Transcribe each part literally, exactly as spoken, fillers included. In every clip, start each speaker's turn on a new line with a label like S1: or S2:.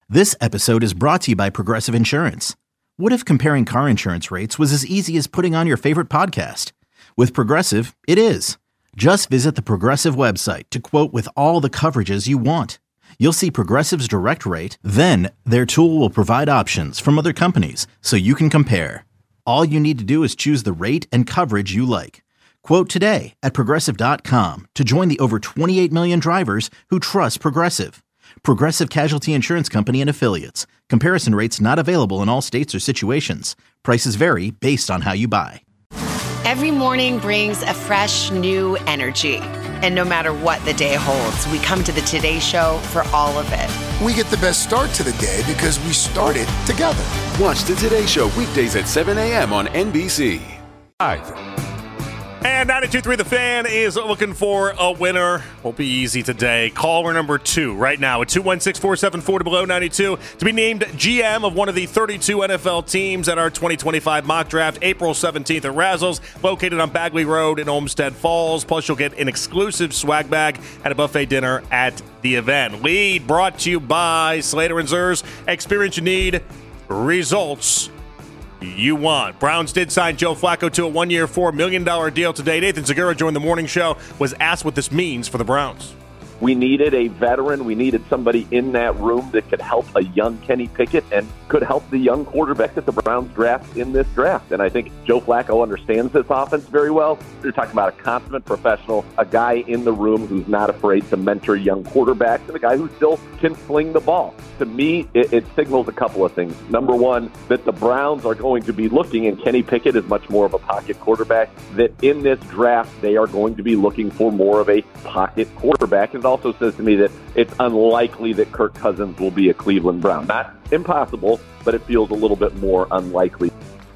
S1: This episode is brought to you by Progressive Insurance. What if comparing car insurance rates was as easy as putting on your favorite podcast? With Progressive, it is. Just visit the Progressive website to quote with all the coverages you want. You'll see Progressive's direct rate, then their tool will provide options from other companies so you can compare. All you need to do is choose the rate and coverage you like. Quote today at Progressive dot com to join the over twenty-eight million drivers who trust Progressive. Progressive Casualty Insurance Company and Affiliates. Comparison rates not available in all states or situations. Prices vary based on how you buy.
S2: Every morning brings a fresh, new energy. And no matter what the day holds, we come to the Today Show for all of it.
S3: We get the best start to the day because we started together.
S4: Watch the Today Show weekdays at seven a.m. on N B C.
S5: Hi. And ninety-two point three The Fan is looking for a winner. Won't be easy today. Caller number two right now at two one six, four seven four, below ninety-two to be named G M of one of the thirty-two N F L teams at our twenty twenty-five mock draft, April seventeenth at Razzles, located on Bagley Road in Olmsted Falls. Plus, you'll get an exclusive swag bag at a buffet dinner at the event. Lead brought to you by Slater and Zers. Experience you need, results you want. Browns did sign Joe Flacco to a one-year, four million dollars deal today. Nathan Segura joined the morning show, was asked what this means for the Browns.
S6: We needed a veteran. We needed somebody in that room that could help a young Kenny Pickett and could help the young quarterback that the Browns draft in this draft. And I think Joe Flacco understands this offense very well. You're talking about a consummate professional, a guy in the room who's not afraid to mentor young quarterbacks, and a guy who still can fling the ball. To me, it, it signals a couple of things. Number one, that the Browns are going to be looking, and Kenny Pickett is much more of a pocket quarterback, that in this draft they are going to be looking for more of a pocket quarterback. And it also says to me that it's unlikely that Kirk Cousins will be a Cleveland Brown. Not impossible, but it feels a little bit more unlikely.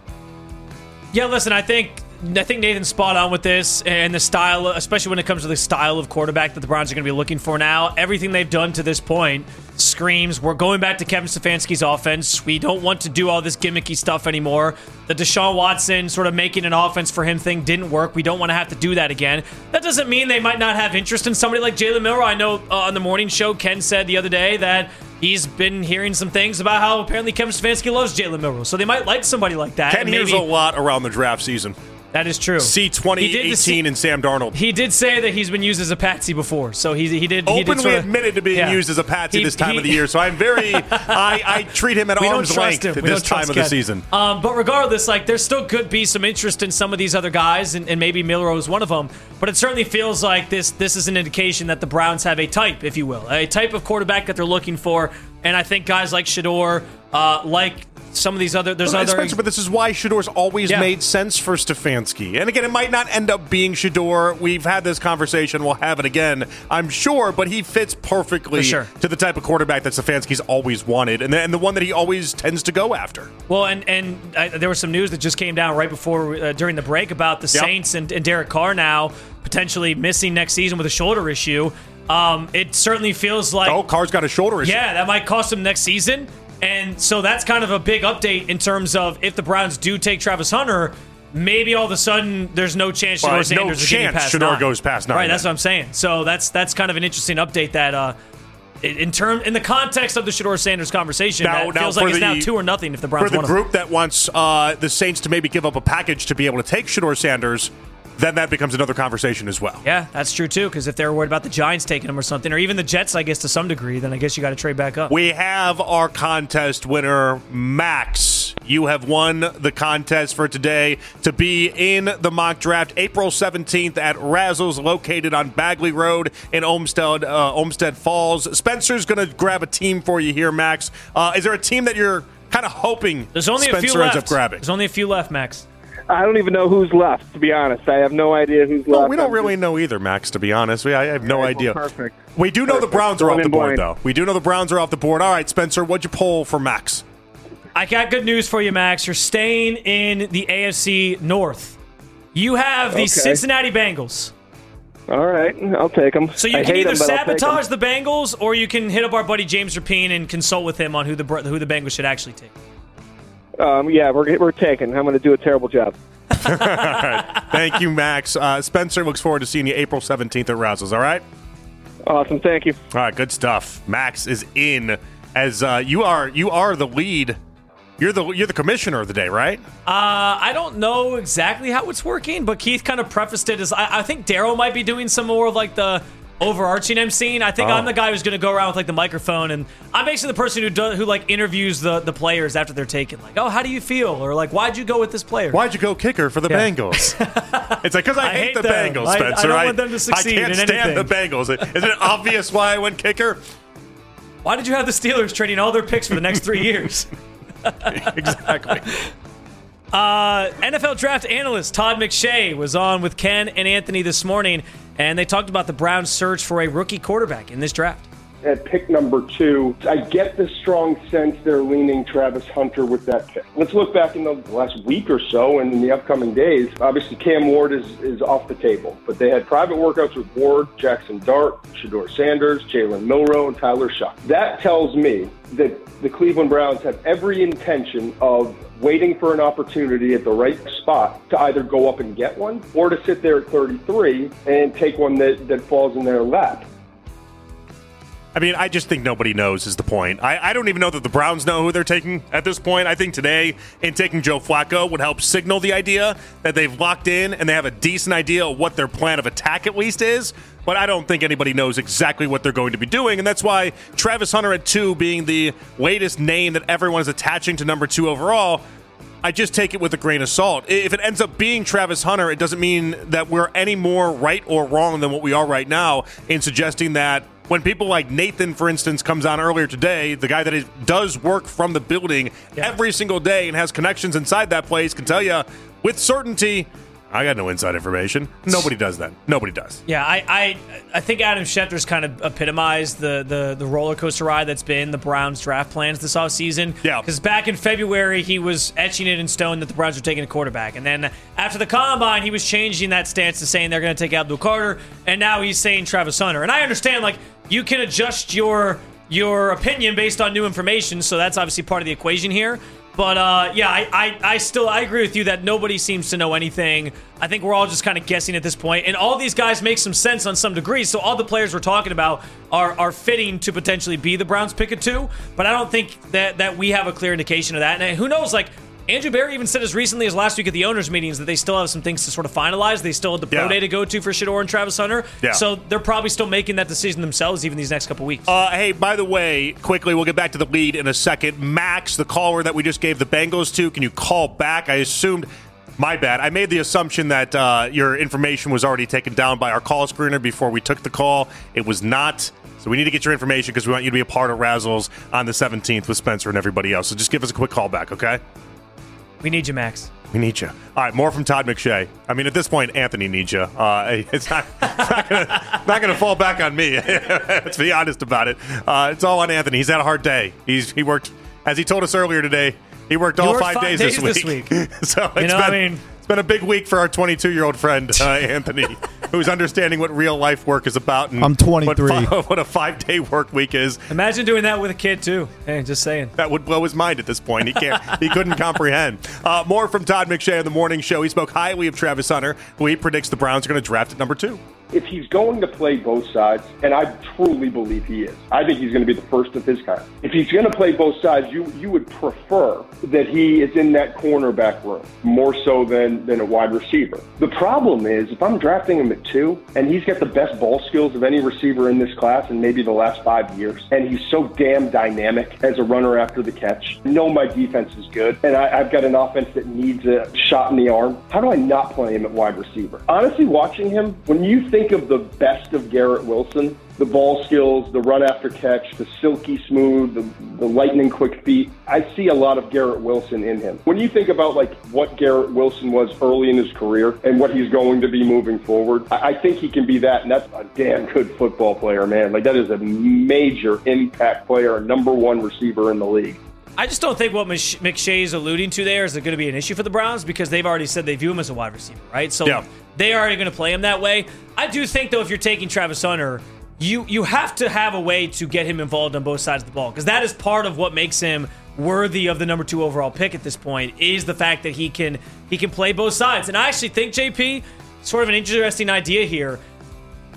S7: Yeah, listen, I think I think Nathan's spot on with this and the style, especially when it comes to the style of quarterback that the Browns are going to be looking for now. Everything they've done to this point screams, we're going back to Kevin Stefanski's offense. We don't want to do all this gimmicky stuff anymore. The Deshaun Watson sort of making an offense for him thing didn't work. We don't want to have to do that again. That doesn't mean they might not have interest in somebody like Jalen Milroe. I know uh, on the morning show, Ken said the other day that he's been hearing some things about how apparently Kevin Stefanski loves Jalen Milroe. So they might like somebody like that.
S5: Ken hears a lot around the draft season.
S7: That is true.
S5: See twenty eighteen and Sam Darnold.
S7: He did say that he's been used as a patsy before, so he he did
S5: openly
S7: he did sort of,
S5: admitted to being
S7: yeah.
S5: used as a patsy
S7: he,
S5: this time
S7: he,
S5: of the year. So I'm very I, I treat him at
S7: we
S5: arm's
S7: don't trust
S5: length
S7: him.
S5: at
S7: We
S5: this
S7: don't
S5: time
S7: trust
S5: of the
S7: Ken.
S5: season.
S7: Um, but regardless, like there still could be some interest in some of these other guys, and, and maybe Milroe is one of them. But it certainly feels like this this is an indication that the Browns have a type, if you will, a type of quarterback that they're looking for. And I think guys like Shedeur, uh, like some of these other, there's
S5: well,
S7: other.
S5: Spencer, but this is why Shedeur's always
S7: yeah.
S5: made sense for Stefanski. And again, it might not end up being Shedeur. We've had this conversation. We'll have it again, I'm sure. But he fits perfectly
S7: sure.
S5: to the type of quarterback that Stefanski's always wanted, and the, and the one that he always tends to go after.
S7: Well, and and uh, there was some news that just came down right before uh, during the break about the
S5: yep.
S7: Saints and, and Derek Carr now potentially missing next season with a shoulder issue. Um, it certainly feels like
S5: oh, Carr's got a shoulder issue.
S7: Yeah, that might cost him next season. And so that's kind of a big update in terms of if the Browns do take Travis Hunter, maybe all of a sudden there's no chance Shedeur
S5: well,
S7: Sanders
S5: no
S7: is getting
S5: chance
S7: past
S5: Shedeur
S7: nine.
S5: goes past nine.
S7: Right, that's what I'm saying. So that's that's kind of an interesting update that uh, in term in the context of the Shedeur Sanders conversation,
S5: now,
S7: that
S5: now
S7: feels like it's
S5: the,
S7: now two or nothing if the Browns
S5: for the
S7: want
S5: group
S7: him.
S5: that wants uh, the Saints to maybe give up a package to be able to take Shedeur Sanders. Then that becomes another conversation as well.
S7: Yeah, that's true too, because if they're worried about the Giants taking him or something, or even the Jets, I guess, to some degree, then I guess you got to trade back up.
S5: We have our contest winner, Max. You have won the contest for today to be in the mock draft April seventeenth at Razzles, located on Bagley Road in Olmsted, uh, Olmsted Falls. Spencer's going to grab a team for you here, Max. Uh, is there a team that you're kind of hoping
S7: There's only
S5: Spencer
S7: a few
S5: ends
S7: left.
S5: up grabbing?
S7: There's only a few left, Max.
S8: I don't even know who's left, to be honest. I have no idea who's
S5: No,
S8: left.
S5: we don't
S8: I'm
S5: really
S8: just...
S5: know either, Max, to be honest. We, I have no
S8: Right,
S5: idea.
S8: well, perfect.
S5: We do know
S8: Perfect.
S5: the Browns are
S8: Going
S5: off the
S8: in
S5: board,
S8: blind.
S5: though. We do know the Browns are off the board. All right, Spencer, what'd you pull for Max?
S7: I got good news for you, Max. You're staying in the A F C North. You have the
S8: Okay.
S7: Cincinnati Bengals.
S8: All right, I'll take them.
S7: So you
S8: I
S7: can
S8: hate
S7: either
S8: 'em, but I'll take 'em.
S7: sabotage the Bengals, or you can hit up our buddy James Rapine and consult with him on who the who the Bengals should actually take.
S8: Um, yeah, we're we're taking. I'm going to do a terrible job.
S5: All right. Thank you, Max. Uh, Spencer looks forward to seeing you April seventeenth at Razzles, all right?
S8: Awesome, thank you.
S5: All right, good stuff. Max is in as uh, you are you are the lead. You're the you're the commissioner of the day, right?
S7: Uh, I don't know exactly how it's working, but Keith kind of prefaced it as I, I think Daryl might be doing some more of like the overarching emceeing. I think
S5: Oh.
S7: I'm the guy who's going to go around with like the microphone, and I'm basically the person who does, who like interviews the the players after they're taken. Like, oh, how do you feel? Or like, why'd you go with this player?
S5: Why'd you go kicker for the
S7: Yeah.
S5: Bengals? It's like, because I,
S7: I
S5: hate,
S7: hate
S5: the
S7: them.
S5: Bengals,
S7: I- I
S5: Spencer.
S7: don't want them to succeed
S5: I can't
S7: in
S5: stand
S7: anything.
S5: the Bengals. Is it obvious why I went kicker?
S7: Why did you have the Steelers trading all their picks for the next three years?
S5: Exactly.
S7: Uh, N F L draft analyst Todd McShay was on with Ken and Anthony this morning, and they talked about the Browns' search for a rookie quarterback in this draft.
S9: At pick number two, I get the strong sense they're leaning Travis Hunter with that pick. Let's look back in the last week or so and in the upcoming days. Obviously, Cam Ward is, is off the table, but they had private workouts with Ward, Jackson Dart, Shedeur Sanders, Jalen Milroe, and Tyler Shuck. That tells me that the Cleveland Browns have every intention of waiting for an opportunity at the right spot to either go up and get one or to sit there at thirty-three and take one that, that falls in their lap.
S5: I mean, I just think nobody knows is the point. I, I don't even know that the Browns know who they're taking at this point. I think today, in taking Joe Flacco, would help signal the idea that they've locked in and they have a decent idea of what their plan of attack at least is. But I don't think anybody knows exactly what they're going to be doing. And that's why Travis Hunter at two being the latest name that everyone is attaching to number two overall, I just take it with a grain of salt. If it ends up being Travis Hunter, it doesn't mean that we're any more right or wrong than what we are right now in suggesting that when people like Nathan, for instance, comes on earlier today, the guy that is, does work from the building yeah. every single day and has connections inside that place, can tell you with certainty, I got no inside information. Nobody does that. Nobody does.
S7: Yeah, I I, I think Adam Schefter's kind of epitomized the, the, the roller coaster ride that's been the Browns' draft plans this offseason.
S5: Yeah.
S7: Because back in February, he was etching it in stone that the Browns were taking a quarterback. And then after the Combine, he was changing that stance to saying they're going to take Abdul Carter. And now he's saying Travis Hunter. And I understand, like, you can adjust your your opinion based on new information, so that's obviously part of the equation here. But, uh, yeah, I, I, I still I agree with you that nobody seems to know anything. I think we're all just kind of guessing at this point. And all these guys make some sense on some degree, so all the players we're talking about are are fitting to potentially be the Browns' pick at two. But I don't think that, that we have a clear indication of that. And who knows, like, Andrew Berry even said as recently as last week at the owners' meetings that they still have some things to sort of finalize. They still had the pro
S5: yeah.
S7: day to go to for Shedeur and Travis Hunter.
S5: Yeah.
S7: So they're probably still making that decision themselves even these next couple weeks.
S5: Uh, hey, by the way, quickly, we'll get back to the lead in a second. Max, the caller that we just gave the Bengals to, can you call back? I assumed, my bad, I made the assumption that uh, your information was already taken down by our call screener before we took the call. It was not. So we need to get your information because we want you to be a part of Razzles on the seventeenth with Spencer and everybody else. So just give us a quick call back, okay?
S7: We need you, Max.
S5: We need you. All right, more from Todd McShay. I mean, at this point, Anthony needs you. Uh, it's not, it's not going to fall back on me. Let's be honest about it. Uh, it's all on Anthony. He's had a hard day. He's he worked, as he told us earlier today, he worked all
S7: worked
S5: five,
S7: five
S5: days,
S7: days
S5: this week.
S7: this week.
S5: So
S7: You
S5: it's
S7: know,
S5: been,
S7: I mean-
S5: it's been a big week for our twenty-two-year-old friend, uh, Anthony, who's understanding what real life work is about. And
S10: I'm twenty-three.
S5: What, fi- what a five-day work week is.
S7: Imagine doing that with a kid, too. Hey, just saying.
S5: That would blow his mind at this point. He can't. He couldn't comprehend. Uh, more from Todd McShay on the morning show. He spoke highly of Travis Hunter, who he predicts the Browns are going to draft at number two.
S9: If he's going to play both sides, and I truly believe he is, I think he's going to be the first of his kind. If he's going to play both sides, you you would prefer that he is in that cornerback room more so than, than a wide receiver. The problem is, if I'm drafting him at two, and he's got the best ball skills of any receiver in this class in maybe the last five years, and he's so damn dynamic as a runner after the catch, I know my defense is good, and I, I've got an offense that needs a shot in the arm. How do I not play him at wide receiver? Honestly, watching him, when you think of the best of Garrett Wilson, the ball skills, the run after catch, the silky smooth, the, the lightning quick feet, I see a lot of Garrett Wilson in him. When you think about like what Garrett Wilson was early in his career and what he's going to be moving forward, I, I think he can be that, and that's a damn good football player, man. Like that is a major impact player, a number one receiver in the league.
S7: I just don't think what McShay is alluding to there is going to be an issue for the Browns because they've already said they view him as a wide receiver, right? So
S5: yeah.
S7: they are already going to play him that way. I do think, though, if you're taking Travis Hunter, you you have to have a way to get him involved on both sides of the ball because that is part of what makes him worthy of the number two overall pick at this point is the fact that he can he can play both sides. And I actually think, J P, sort of an interesting idea here.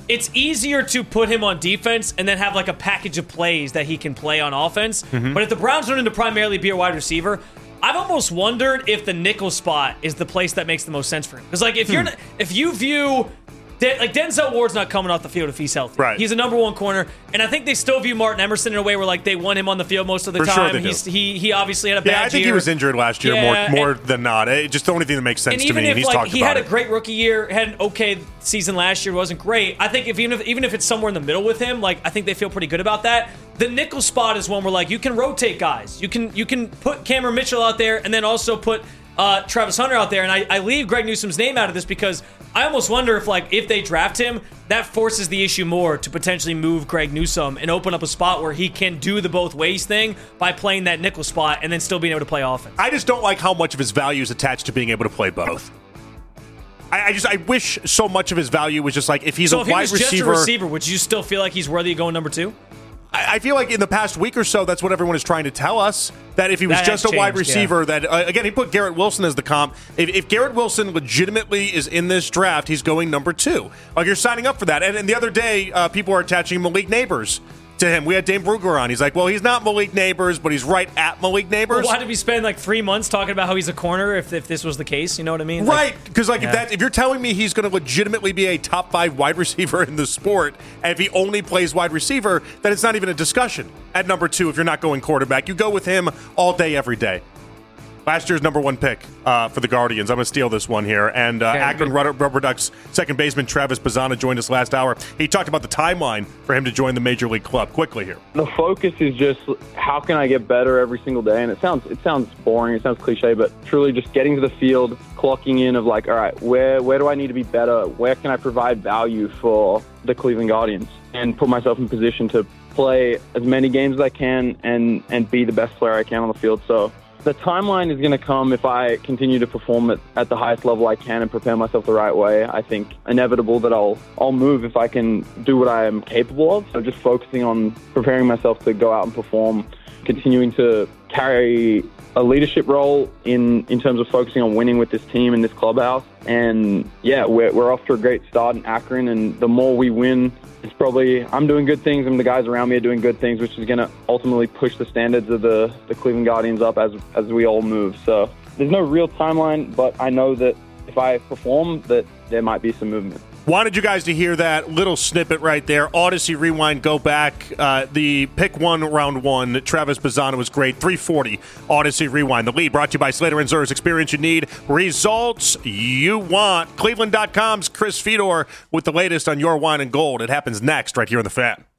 S7: it's easier to put him on defense and then have like a package of plays that he can play on offense. Mm-hmm. But if the Browns are going to primarily be a wide receiver, I've almost wondered if the nickel spot is the place that makes the most sense for him. Because like if you're
S5: hmm.
S7: if you view De- like Denzel Ward's not coming off the field if he's healthy.
S5: Right.
S7: He's a number one corner, and I think they still view Martin Emerson in a way where like they want him on the field most of the
S5: For
S7: time.
S5: Sure they
S7: He's,
S5: do.
S7: he he obviously had a bad year.
S5: Yeah, I think
S7: year.
S5: he was injured last year
S7: Yeah,
S5: more more
S7: and,
S5: than not. It's just the only thing that makes sense
S7: and
S5: to
S7: even
S5: me.
S7: if
S5: and he's
S7: like
S5: talked
S7: he
S5: about
S7: had a
S5: it.
S7: great rookie year, had an okay season last year, wasn't great. I think if even if even if it's somewhere in the middle with him, like I think they feel pretty good about that. The nickel spot is one where like you can rotate guys. You can you can put Cameron Mitchell out there and then also put uh, Travis Hunter out there. And I, I leave Greg Newsome's name out of this because I almost wonder if like if they draft him, that forces the issue more to potentially move Greg Newsome and open up a spot where he can do the both ways thing by playing that nickel spot and then still being able to play offense.
S5: I just don't like how much of his value is attached to being able to play both. I, I just I wish so much of his value was just like if he's
S7: so
S5: a
S7: if he
S5: wide
S7: was
S5: receiver.
S7: just a receiver, would you still feel like he's worthy of going number two?
S5: I feel like in the past week or so, that's what everyone is trying to tell us, that if he was
S7: That
S5: just
S7: has
S5: a wide
S7: changed,
S5: receiver,
S7: yeah.
S5: that, uh, again, he put Garrett Wilson as the comp. If, if Garrett Wilson legitimately is in this draft, he's going number two. Like, you're signing up for that. And, and the other day, uh, people are attaching Malik Neighbors to him. We had Dane Brugler on. He's like, well, he's not Malik Neighbors, but he's right at Malik Neighbors.
S7: Well, why did we spend like three months talking about how he's a corner if, if this was the case? You know what I mean?
S5: Right, because like,
S7: yeah.
S5: if that if you're telling me he's going to legitimately be a top five wide receiver in the sport, and if he only plays wide receiver, then it's not even a discussion at number two. If you're not going quarterback, you go with him all day, every day. Last year's number one pick uh, for the Guardians. I'm going to steal this one here. And uh,
S7: Okay,
S5: Akron Rubber, Rubber Ducks second baseman Travis Bazzana joined us last hour. He talked about the timeline for him to join the Major League club. Quickly here.
S10: The focus is just how can I get better every single day? And it sounds it sounds boring, it sounds cliche, but truly just getting to the field, clocking in of like, all right, where where do I need to be better? Where can I provide value for the Cleveland Guardians? And put myself in position to play as many games as I can and, and be the best player I can on the field. So the timeline is going to come if I continue to perform at, at the highest level I can and prepare myself the right way. I think inevitable that I'll I'll move if I can do what I am capable of. So just focusing on preparing myself to go out and perform, continuing to carry a leadership role in, in terms of focusing on winning with this team in this clubhouse. And yeah, we're, we're off to a great start in Akron, and the more we win, it's probably I'm doing good things and the guys around me are doing good things, which is going to ultimately push the standards of the, the Cleveland Guardians up as as we all move. So there's no real timeline, but I know that if I perform, that there might be some movement.
S5: Wanted you guys to hear that little snippet right there. Odyssey Rewind, go back. Uh, the pick one, round one, Travis Bazzana was great. three forty, Odyssey Rewind. The lead brought to you by Slater and Zur's. Experience you need, results you want. Cleveland dot com's Chris Fedor with the latest on your wine and gold. It happens next right here on The Fan.